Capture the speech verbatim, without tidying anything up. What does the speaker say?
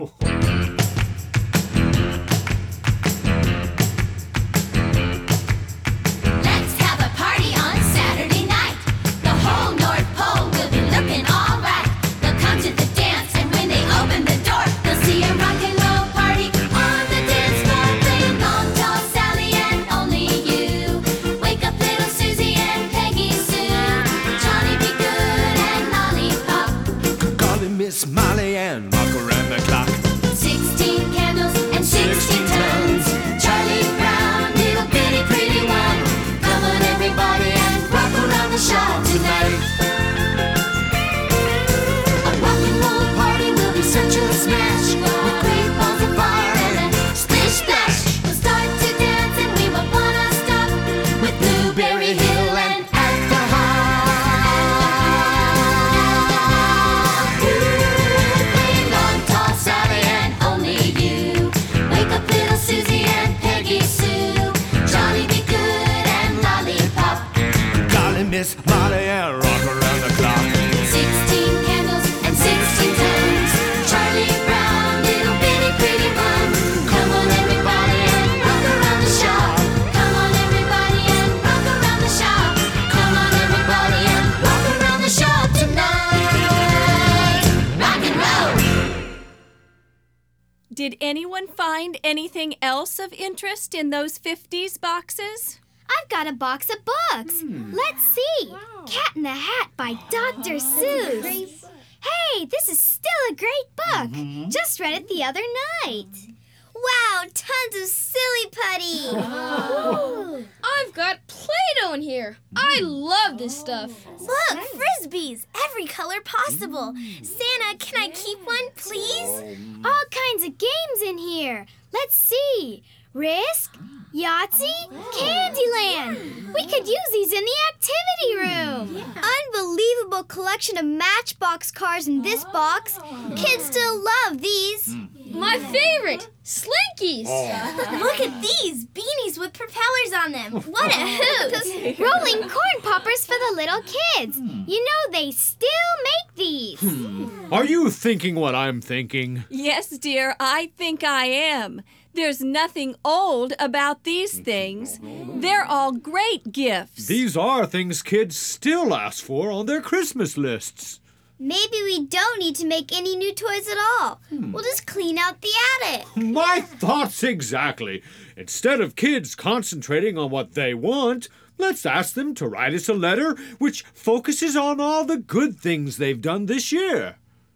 have a party on Saturday night. The whole North Pole will be looking all right. They'll come to the dance, and when they open the door, they'll see a rock and roll party on the dance floor. Playing Long Tall Sally and Only You. Wake up little Susie and Peggy Sue. Johnny Be Good and Lollipop. Calling Miss Molly and rock around the clock. Sixteen candles and sixteen tons. Charlie Brown, little bitty pretty one. Come on everybody and rock around the shop tonight. A rock and roll party will be such a smash. With great balls of fire and a splish splash. We'll start to dance and we won't wanna stop. With Blueberry Hill and At the Hop. Playing Long Tall Sally and Only You. Wake up little Susie and Peggy Sue. Johnny Be Good and Lollipop. Calling Miss Molly and rock around the clock. Sixteen candles and sixteen tons. Charlie Brown, little bitty pretty one. Come on everybody and rock around the shop. Come on everybody and rock around the shop. Come on everybody and rock around the shop tonight. Rock and roll. Did anyone find anything else of interest in those fifties boxes? I've got a box of books. Let's see. Cat in the Hat by Doctor Seuss. Hey, this is still a great book. Just read it the other night. Wow, tons of silly putty. I've got Play-Doh in here. I love this stuff. Look, frisbees, every color possible. Santa, can I keep one, please? All kinds of games in here. Let's see. Risk, Yahtzee, Candyland. We could use these in the activity room. Unbelievable collection of Matchbox cars in this box. Kids still love these. My favorite, Slinkies. Look at these beanies with propellers on them. What a hoot! Rolling corn poppers for the little kids. You know they still make these. Are you thinking what I'm thinking? Yes, dear, I think I am. There's nothing old about these things. They're all great gifts. These are things kids still ask for on their Christmas lists. Maybe we don't need to make any new toys at all. We'll just clean out the attic. My thoughts exactly. Instead of kids concentrating on what they want, let's ask them to write us a letter which focuses on all the good things they've done this year.